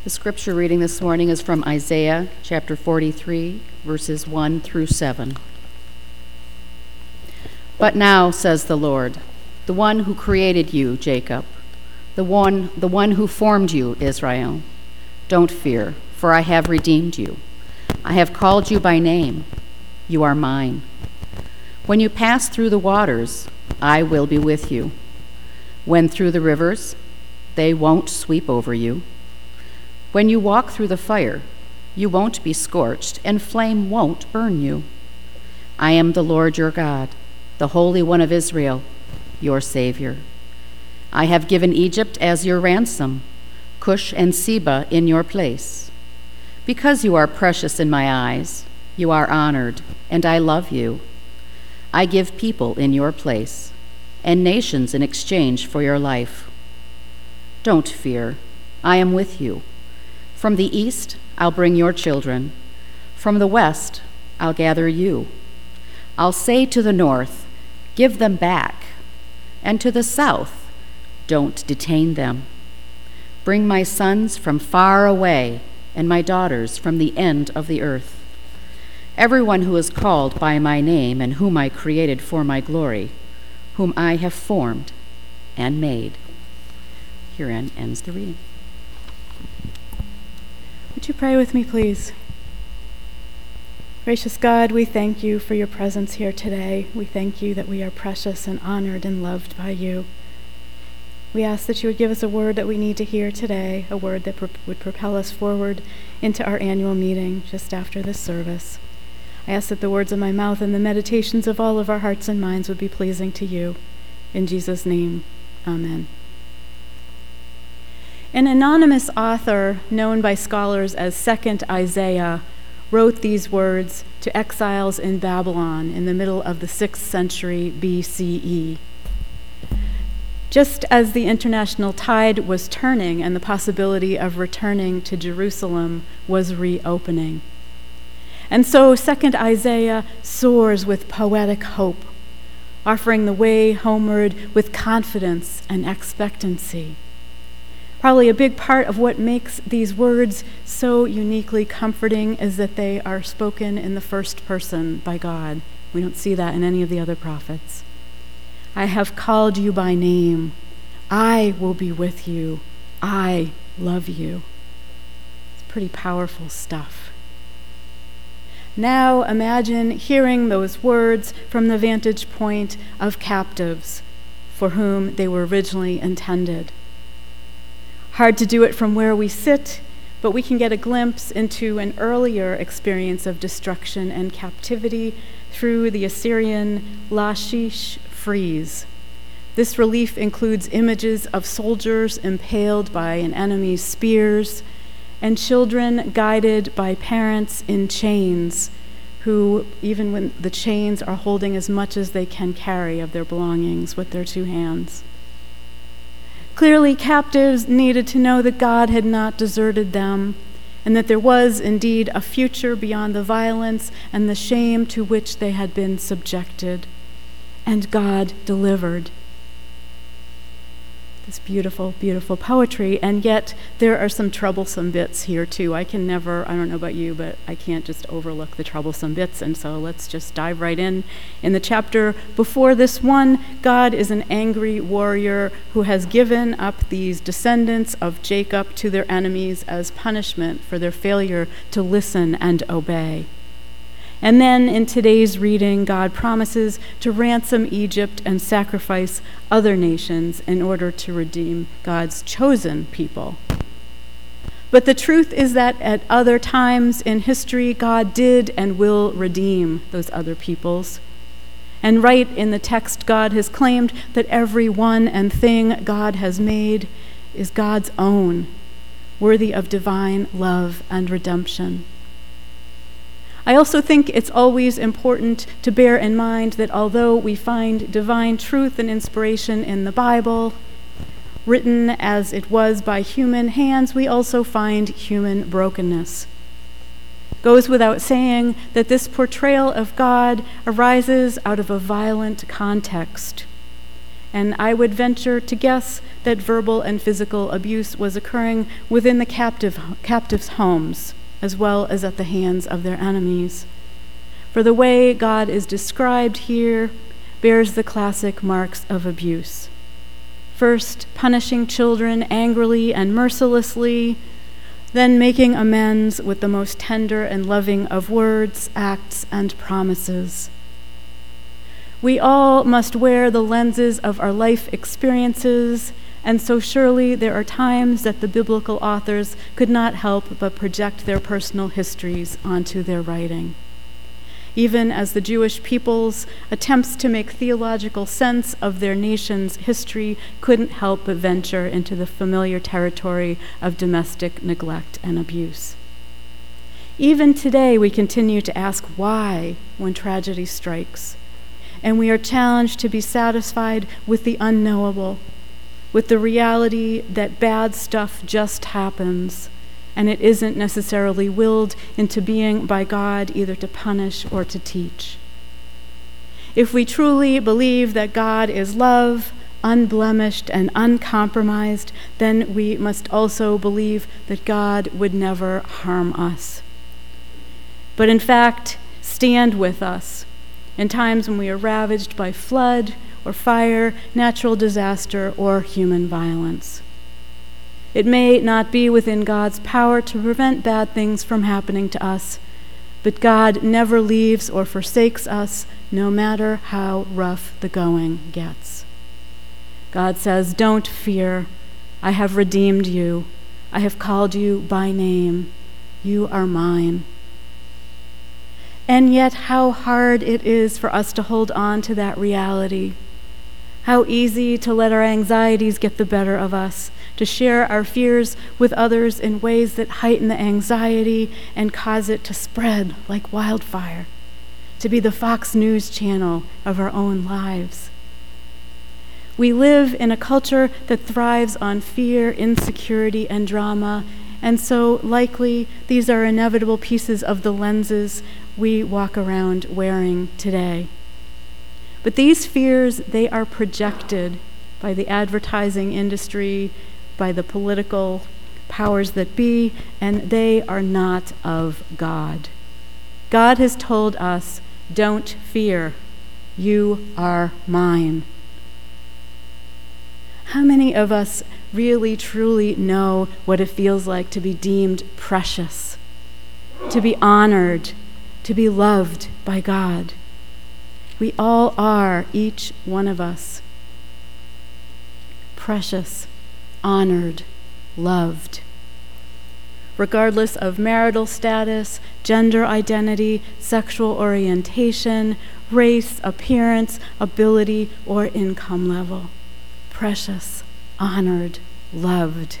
The scripture reading this morning is from Isaiah chapter 43, verses 1 through 7. But now, says the Lord, the one who created you, Jacob, the one who formed you, Israel, don't fear, for I have redeemed you. I have called you by name. You are mine. When you pass through the waters, I will be with you. When through the rivers, they won't sweep over you. When you walk through the fire, you won't be scorched, and flame won't burn you. I am the Lord your God, the Holy One of Israel, your Savior. I have given Egypt as your ransom, Cush and Seba in your place. Because you are precious in my eyes, you are honored, and I love you. I give people in your place, and nations in exchange for your life. Don't fear, I am with you. From the east, I'll bring your children. From the west, I'll gather you. I'll say to the north, give them back. And to the south, don't detain them. Bring my sons from far away and my daughters from the end of the earth. Everyone who is called by my name and whom I created for my glory, whom I have formed and made. Herein ends the reading. Would you pray with me, please? Gracious God, we thank you for your presence here today. We thank you that we are precious and honored and loved by you. We ask that you would give us a word that we need to hear today, a word that would propel us forward into our annual meeting just after this service. I ask that the words of my mouth and the meditations of all of our hearts and minds would be pleasing to you. In Jesus' name, amen. An anonymous author, known by scholars as Second Isaiah, wrote these words to exiles in Babylon in the middle of the 6th century BCE. Just as the international tide was turning and the possibility of returning to Jerusalem was reopening. And so 2nd Isaiah soars with poetic hope, offering the way homeward with confidence and expectancy. Probably a big part of what makes these words so uniquely comforting is that they are spoken in the first person by God. We don't see that in any of the other prophets. I have called you by name. I will be with you. I love you. It's pretty powerful stuff. Now imagine hearing those words from the vantage point of captives for whom they were originally intended. Hard to do it from where we sit, but we can get a glimpse into an earlier experience of destruction and captivity through the Assyrian Lachish frieze. This relief includes images of soldiers impaled by an enemy's spears and children guided by parents in chains who, even when the chains are holding as much as they can carry of their belongings with their two hands. Clearly, captives needed to know that God had not deserted them and that there was indeed a future beyond the violence and the shame to which they had been subjected. And God delivered. This beautiful, beautiful poetry, and yet there are some troublesome bits here too. I don't know about you, but I can't just overlook the troublesome bits, and so let's just dive right in. In the chapter before this one, God is an angry warrior who has given up these descendants of Jacob to their enemies as punishment for their failure to listen and obey. And then in today's reading, God promises to ransom Egypt and sacrifice other nations in order to redeem God's chosen people. But the truth is that at other times in history, God did and will redeem those other peoples. And right in the text, God has claimed that every one and thing God has made is God's own, worthy of divine love and redemption. I also think it's always important to bear in mind that although we find divine truth and inspiration in the Bible, written as it was by human hands, we also find human brokenness. Goes without saying that this portrayal of God arises out of a violent context. And I would venture to guess that verbal and physical abuse was occurring within the captives' homes, as well as at the hands of their enemies. For the way God is described here bears the classic marks of abuse. First, punishing children angrily and mercilessly, then making amends with the most tender and loving of words, acts, and promises. We all must wear the lenses of our life experiences, and so surely there are times that the biblical authors could not help but project their personal histories onto their writing. Even as the Jewish people's attempts to make theological sense of their nation's history couldn't help but venture into the familiar territory of domestic neglect and abuse. Even today, we continue to ask why when tragedy strikes, and we are challenged to be satisfied with the unknowable, with the reality that bad stuff just happens, and it isn't necessarily willed into being by God either to punish or to teach. If we truly believe that God is love, unblemished and uncompromised, then we must also believe that God would never harm us, but in fact stand with us in times when we are ravaged by flood or fire, natural disaster, or human violence. It may not be within God's power to prevent bad things from happening to us, but God never leaves or forsakes us, no matter how rough the going gets. God says, "Don't fear. I have redeemed you. I have called you by name. You are mine." And yet, how hard it is for us to hold on to that reality. How easy to let our anxieties get the better of us, to share our fears with others in ways that heighten the anxiety and cause it to spread like wildfire, to be the Fox News channel of our own lives. We live in a culture that thrives on fear, insecurity, and drama, and so likely these are inevitable pieces of the lenses we walk around wearing today. But these fears, they are projected by the advertising industry, by the political powers that be, and they are not of God. God has told us, "Don't fear, you are mine." How many of us really, truly know what it feels like to be deemed precious, to be honored, to be loved by God? We all are, each one of us, precious, honored, loved. Regardless of marital status, gender identity, sexual orientation, race, appearance, ability, or income level. Precious, honored, loved.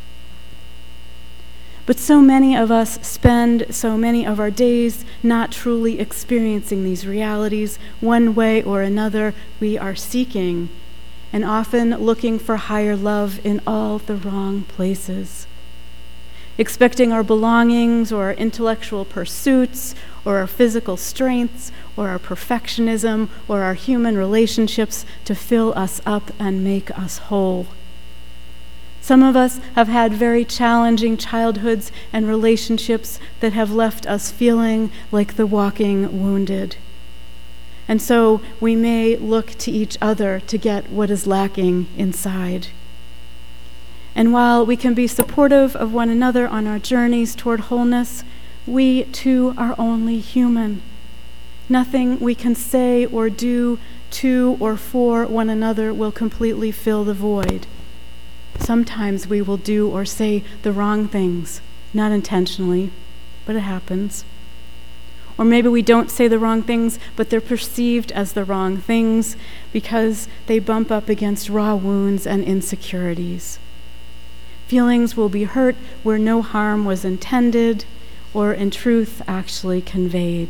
But so many of us spend so many of our days not truly experiencing these realities. One way or another, we are seeking and often looking for higher love in all the wrong places. Expecting our belongings or our intellectual pursuits or our physical strengths or our perfectionism or our human relationships to fill us up and make us whole. Some of us have had very challenging childhoods and relationships that have left us feeling like the walking wounded. And so we may look to each other to get what is lacking inside. And while we can be supportive of one another on our journeys toward wholeness, we too are only human. Nothing we can say or do to or for one another will completely fill the void. Sometimes we will do or say the wrong things, not intentionally, but it happens. Or maybe we don't say the wrong things, but they're perceived as the wrong things because they bump up against raw wounds and insecurities. Feelings will be hurt where no harm was intended or in truth actually conveyed.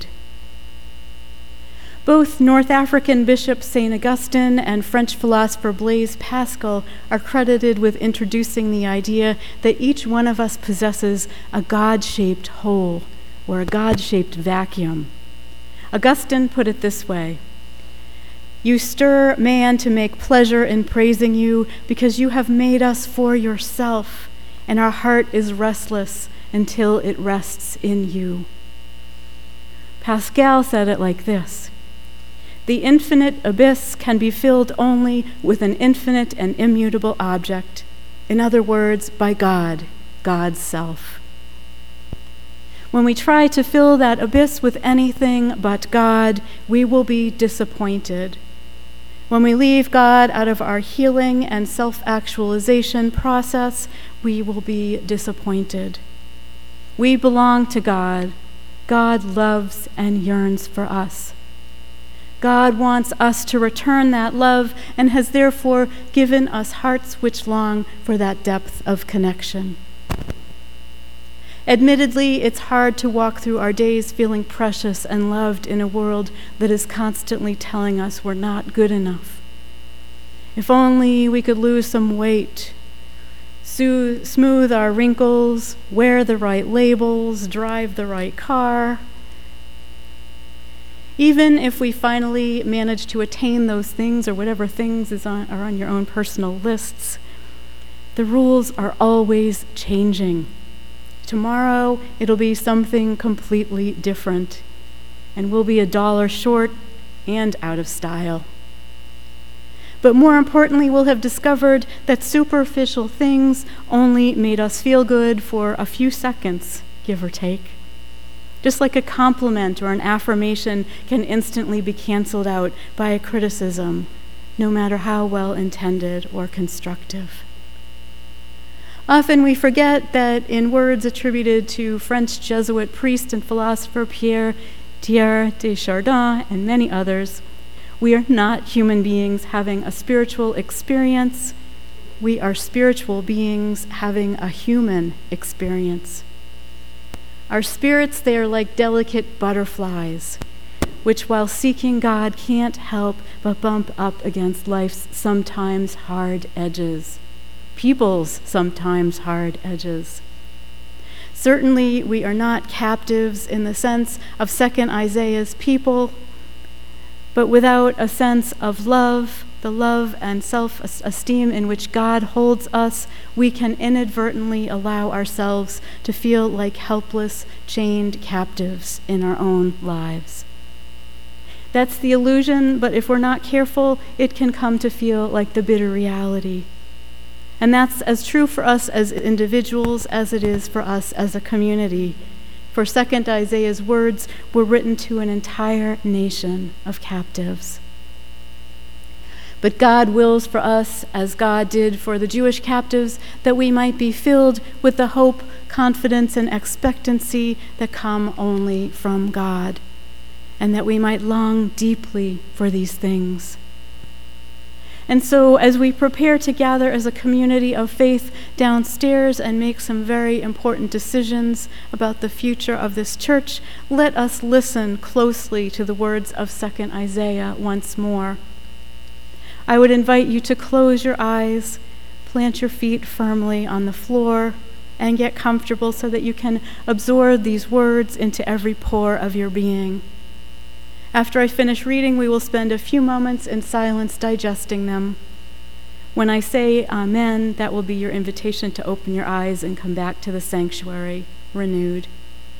Both North African Bishop St. Augustine and French philosopher Blaise Pascal are credited with introducing the idea that each one of us possesses a God-shaped hole or a God-shaped vacuum. Augustine put it this way: You stir man to make pleasure in praising you because you have made us for yourself, and our heart is restless until it rests in you. Pascal said it like this: the infinite abyss can be filled only with an infinite and immutable object. In other words, by God, God's self. When we try to fill that abyss with anything but God, we will be disappointed. When we leave God out of our healing and self-actualization process, we will be disappointed. We belong to God. God loves and yearns for us. God wants us to return that love and has therefore given us hearts which long for that depth of connection. Admittedly, it's hard to walk through our days feeling precious and loved in a world that is constantly telling us we're not good enough. If only we could lose some weight, smooth our wrinkles, wear the right labels, drive the right car. Even if we finally manage to attain those things or whatever things are on your own personal lists, the rules are always changing. Tomorrow, it'll be something completely different, and we'll be $1 short and out of style. But more importantly, we'll have discovered that superficial things only made us feel good for a few seconds, give or take. Just like a compliment or an affirmation can instantly be canceled out by a criticism, no matter how well intended or constructive. Often we forget that in words attributed to French Jesuit priest and philosopher Pierre Teilhard de Chardin and many others, we are not human beings having a spiritual experience. We are spiritual beings having a human experience. Our spirits, they are like delicate butterflies, which while seeking God can't help but bump up against life's sometimes hard edges. People's sometimes hard edges. Certainly, we are not captives in the sense of 2nd Isaiah's people, but without a sense of love, the love and self-esteem in which God holds us, we can inadvertently allow ourselves to feel like helpless, chained captives in our own lives. That's the illusion, but if we're not careful, it can come to feel like the bitter reality. And that's as true for us as individuals as it is for us as a community. For 2nd Isaiah's words were written to an entire nation of captives. But God wills for us, as God did for the Jewish captives, that we might be filled with the hope, confidence, and expectancy that come only from God, and that we might long deeply for these things. And so as we prepare to gather as a community of faith downstairs and make some very important decisions about the future of this church, let us listen closely to the words of 2nd Isaiah once more. I would invite you to close your eyes, plant your feet firmly on the floor, and get comfortable so that you can absorb these words into every pore of your being. After I finish reading, we will spend a few moments in silence digesting them. When I say amen, that will be your invitation to open your eyes and come back to the sanctuary renewed.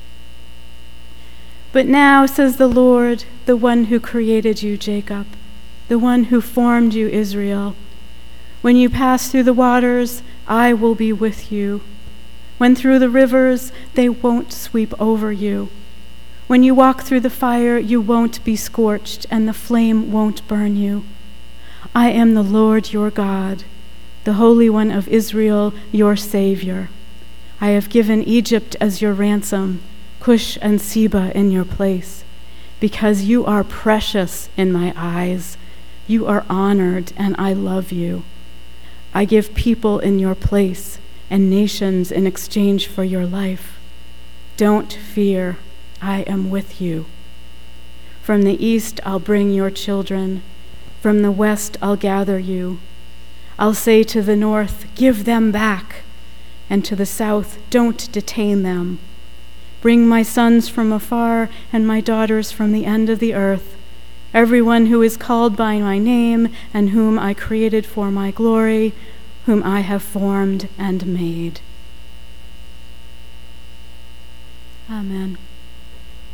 But now, says the Lord, the one who created you, Jacob, the one who formed you, Israel, when you pass through the waters, I will be with you. When through the rivers, they won't sweep over you. When you walk through the fire, you won't be scorched, and the flame won't burn you. I am the Lord your God, the Holy One of Israel, your Savior. I have given Egypt as your ransom, Cush and Seba in your place, because you are precious in my eyes. You are honored, and I love you. I give people in your place and nations in exchange for your life. Don't fear. I am with you. From the east I'll bring your children. From the west I'll gather you. I'll say to the north, give them back, and to the south, don't detain them. Bring my sons from afar and my daughters from the end of the earth, everyone who is called by my name and whom I created for my glory, whom I have formed and made. Amen.